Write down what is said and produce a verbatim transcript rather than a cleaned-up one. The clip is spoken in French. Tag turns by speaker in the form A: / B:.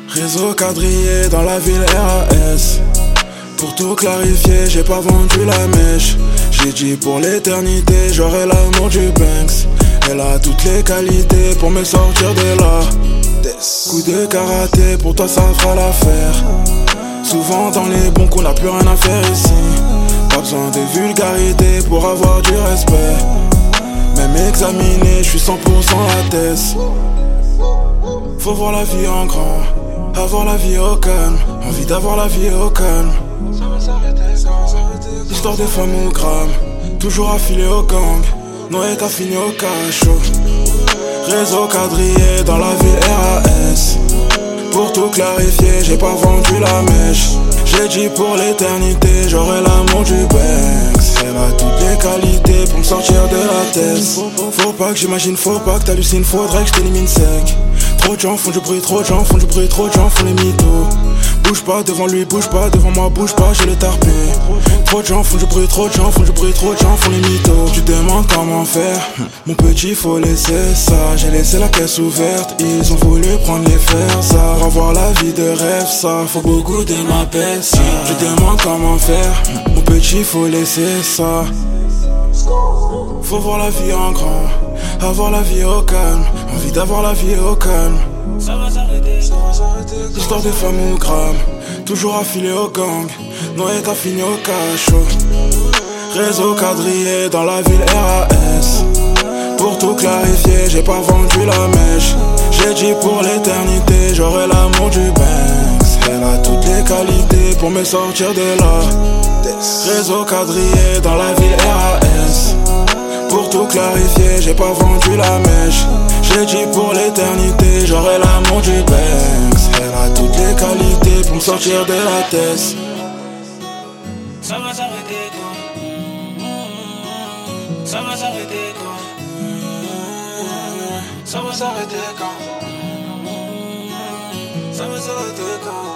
A: Réseau quadrillé dans la ville R A S. Pour tout clarifier, j'ai pas vendu la mèche. J'ai dit pour l'éternité, j'aurai l'amour du Banks. Elle a toutes les qualités pour me sortir de là. Coup de karaté, pour toi ça fera l'affaire. Souvent dans les bons coups, on n'a plus rien à faire ici. Pas besoin de vulgarité pour avoir du respect. Même examiné, je suis cent pour cent la thèse. Faut voir la vie en grand, avoir la vie au calme. Envie d'avoir la vie au calme. Histoire de femmes au gramme, toujours affilé au gang. Noé t'as fini au cachot. Réseau quadrillé dans la ville R A S. Pour tout clarifier, j'ai pas vendu la mèche. J'ai dit pour l'éternité, j'aurai l'amour du Banks. Elle a toutes les qualités pour me sortir de la tête. Faut pas que j'imagine, faut pas que t'hallucines, faudrait que je t'élimine sec. Trop de gens font du bruit, trop de gens font du bruit, trop de gens font les mythos. Bouge pas devant lui, bouge pas devant moi, bouge pas, j'ai le tarpé. Trop de gens font du bruit, trop de gens font du bruit, trop de gens font les mythos. Tu demandes comment faire, mon petit faut laisser ça. J'ai laissé la caisse ouverte, ils ont voulu prendre les fers. Ça, revoir la vie de rêve, ça, faut beaucoup de ma peste. Je demande comment faire, mon petit faut laisser ça. Faut voir la vie en grand, avoir la vie au calme. Envie d'avoir la vie au calme. Ça va s'arrêter, ça va s'arrêter. Histoire de femmes au gramme, toujours affilé au gang. Noé t'as fini au cachot. Réseau quadrillé dans la ville R A S. Pour tout clarifier, j'ai pas vendu la mèche. J'ai dit pour l'éternité, j'aurai l'amour du Banks. Elle a toutes les qualités pour me sortir de là. Réseau quadrillé dans la ville R A S. Pour tout clarifier, j'ai pas vendu la mèche. J'ai dit pour l'éternité, j'aurai l'amour du Banks. Elle a toutes les qualités pour me sortir de la tête.
B: Ça va s'arrêter quand? Ça va s'arrêter quand? Ça va s'arrêter quand? Ça va s'arrêter quand?